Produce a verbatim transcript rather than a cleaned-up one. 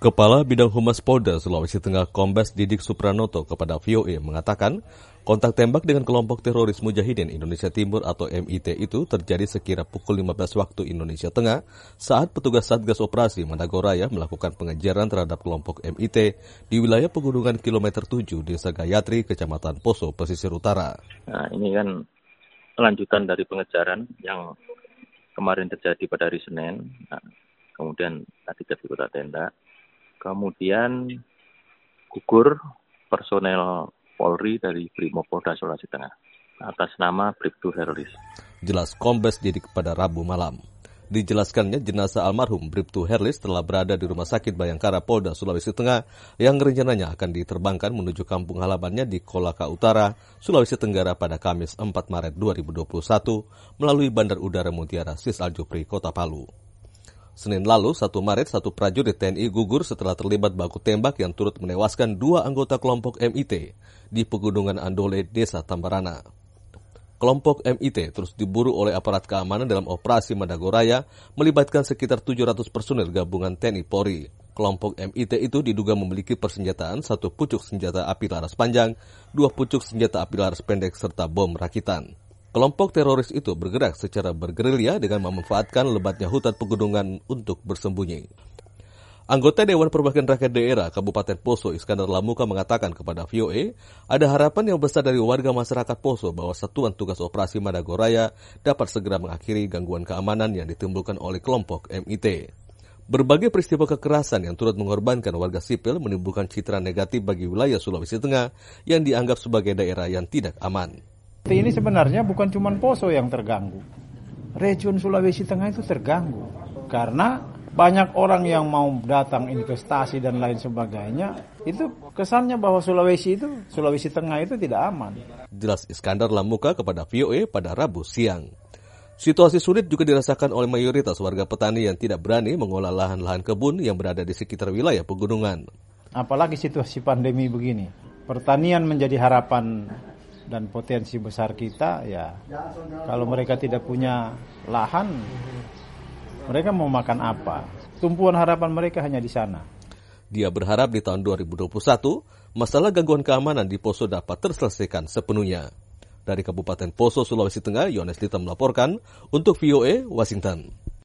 Kepala Bidang Humas Polda Sulawesi Tengah Kombes Didik Supranoto kepada V O A mengatakan, kontak tembak dengan kelompok teroris Mujahidin Indonesia Timur atau M I T itu terjadi sekira pukul lima belas waktu Indonesia Tengah saat petugas Satgas Operasi Madagoraya melakukan pengejaran terhadap kelompok M I T di wilayah pegunungan kilometer tujuh Desa Gayatri, Kecamatan Poso, Pesisir Utara. Nah, ini kan lanjutan dari pengejaran yang kemarin terjadi pada hari Senin, nah, kemudian tadi di Kota Tenda. Kemudian gugur personel Polri dari Brimopolda Sulawesi Tengah atas nama Bribtu Herlis. Jelas Kombes Didik pada Rabu malam. Dijelaskannya jenazah almarhum Bribtu Herlis telah berada di Rumah Sakit Bayangkara Polda Sulawesi Tengah yang rencananya akan diterbangkan menuju kampung halamannya di Kolaka Utara, Sulawesi Tenggara pada Kamis empat Maret dua ribu dua puluh satu melalui Bandar Udara Mutiara Sis Aljufri, Kota Palu. Senin lalu, satu Maret, satu prajurit T N I gugur setelah terlibat baku tembak yang turut menewaskan dua anggota kelompok M I T di Pegunungan Andole, Desa Tambarana. Kelompok M I T terus diburu oleh aparat keamanan dalam operasi Madagoraya melibatkan sekitar tujuh ratus personil gabungan T N I Polri. Kelompok M I T itu diduga memiliki persenjataan satu pucuk senjata api laras panjang, dua pucuk senjata api laras pendek, serta bom rakitan. Kelompok teroris itu bergerak secara bergerilya dengan memanfaatkan lebatnya hutan pegunungan untuk bersembunyi. Anggota Dewan Perwakilan Rakyat Daerah Kabupaten Poso, Iskandar Lamuka, mengatakan kepada V O A, ada harapan yang besar dari warga masyarakat Poso bahwa Satuan Tugas Operasi Madagoraya dapat segera mengakhiri gangguan keamanan yang ditimbulkan oleh kelompok M I T. Berbagai peristiwa kekerasan yang turut mengorbankan warga sipil menimbulkan citra negatif bagi wilayah Sulawesi Tengah yang dianggap sebagai daerah yang tidak aman. Ini sebenarnya bukan cuma Poso yang terganggu. Region Sulawesi Tengah itu terganggu. Karena banyak orang yang mau datang investasi dan lain sebagainya. Itu kesannya bahwa Sulawesi itu, Sulawesi Tengah itu tidak aman. Jelas Iskandar Lamuka kepada V O A pada Rabu siang. Situasi sulit juga dirasakan oleh mayoritas warga petani yang tidak berani mengolah lahan-lahan kebun yang berada di sekitar wilayah pegunungan. Apalagi situasi pandemi begini. Pertanian menjadi harapan dan potensi besar kita, ya kalau mereka tidak punya lahan, mereka mau makan apa? Tumpuan harapan mereka hanya di sana. Dia berharap di tahun dua ribu dua puluh satu, masalah gangguan keamanan di Poso dapat terselesaikan sepenuhnya. Dari Kabupaten Poso, Sulawesi Tengah, Yones Lita melaporkan untuk V O A, Washington.